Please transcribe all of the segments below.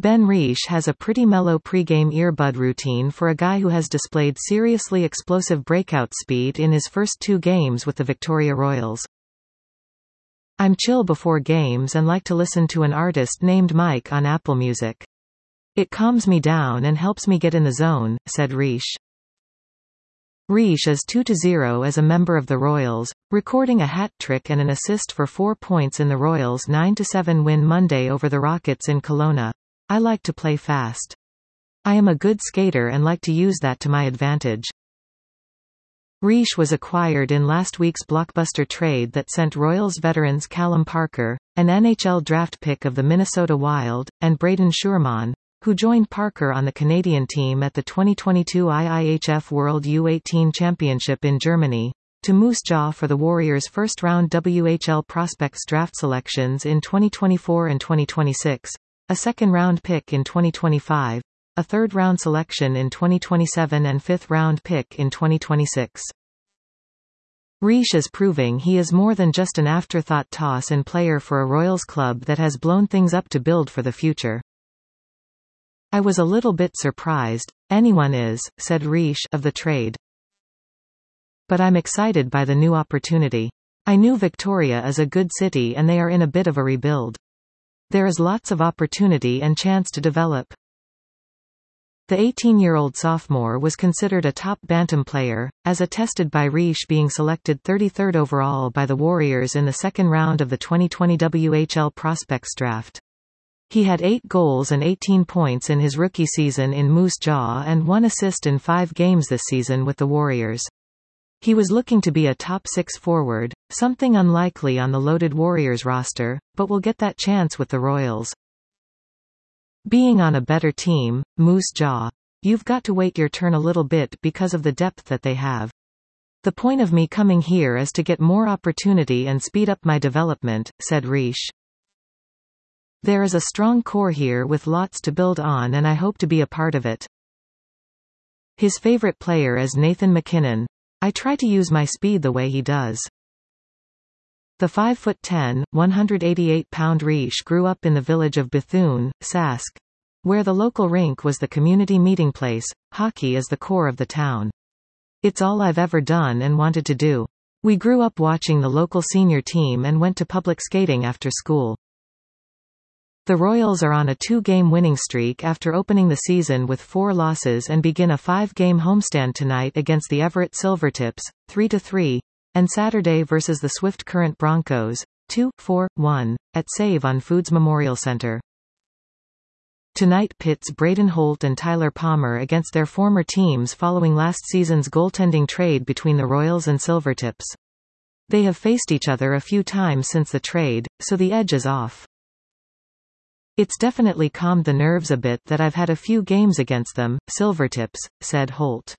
Ben Reish has a pretty mellow pre-game earbud routine for a guy who has displayed seriously explosive breakout speed in his first 2 games with the Victoria Royals. I'm chill before games and like to listen to an artist named Mike on Apple Music. It calms me down and helps me get in the zone, said Reish. Reish is 2-0 as a member of the Royals, recording a hat-trick and an assist for 4 points in the Royals' 9-7 win Monday over the Rockets in Kelowna. I like to play fast. I am a good skater and like to use that to my advantage. Reish was acquired in last week's blockbuster trade that sent Royals veterans Callum Parker, an NHL draft pick of the Minnesota Wild, and Braden Sherman, who joined Parker on the Canadian team at the 2022 IIHF World U18 Championship in Germany, to Moose Jaw for the Warriors' first-round WHL prospects draft selections in 2024 and 2026, a second-round pick in 2025, a third-round selection in 2027 and fifth-round pick in 2026. Reish is proving he is more than just an afterthought toss-in player for a Royals club that has blown things up to build for the future. I was a little bit surprised, anyone is, said Reish, of the trade. But I'm excited by the new opportunity. I knew Victoria is a good city and they are in a bit of a rebuild. There is lots of opportunity and chance to develop. The 18-year-old sophomore was considered a top bantam player, as attested by Reish being selected 33rd overall by the Warriors in the second round of the 2020 WHL prospects draft. He had 8 goals and 18 points in his rookie season in Moose Jaw and 1 assist in 5 games this season with the Warriors. He was looking to be a top 6 forward, something unlikely on the loaded Warriors roster, but will get that chance with the Royals. Being on a better team, Moose Jaw. You've got to wait your turn a little bit because of the depth that they have. The point of me coming here is to get more opportunity and speed up my development, said Reish. There is a strong core here with lots to build on and I hope to be a part of it. His favorite player is Nathan MacKinnon. I try to use my speed the way he does. The 5'10", 188-pound Reish grew up in the village of Bethune, Sask, where the local rink was the community meeting place. Hockey is the core of the town. It's all I've ever done and wanted to do. We grew up watching the local senior team and went to public skating after school. The Royals are on a 2-game winning streak after opening the season with 4 losses and begin a 5-game homestand tonight against the Everett Silvertips, 3-3, and Saturday versus the Swift Current Broncos, 2-4-1, at Save on Foods Memorial Center. Tonight pits Braden Holt and Tyler Palmer against their former teams following last season's goaltending trade between the Royals and Silvertips. They have faced each other a few times since the trade, so the edge is off. It's definitely calmed the nerves a bit that I've had a few games against them, Silvertips, said Holt.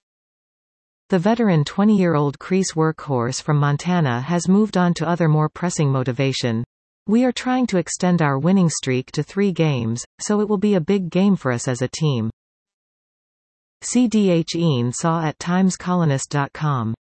The veteran 20-year-old crease workhorse from Montana has moved on to other more pressing motivation. We are trying to extend our winning streak to 3 games, so it will be a big game for us as a team. CDH Ian saw at timescolonist.com.